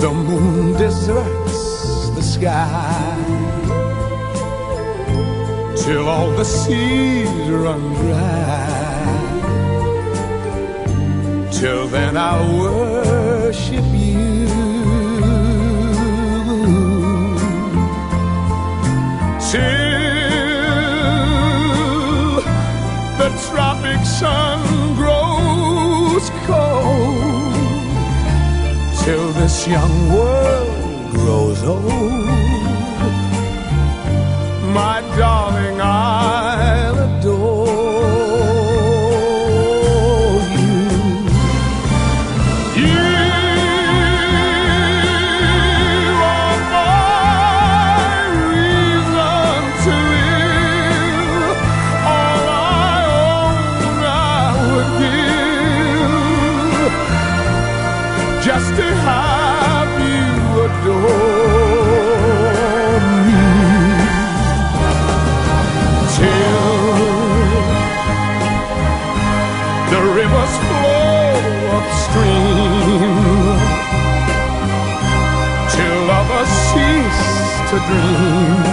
the moon deserts the sky, till all the seas run dry. Till then I'll worship you, till the tropic sun grows cold, till this young world grows old. My darling, I'll adore you. You are my reason to live. All I own I would give, just to have you adore me. Till the rivers flow upstream, till lovers cease to dream.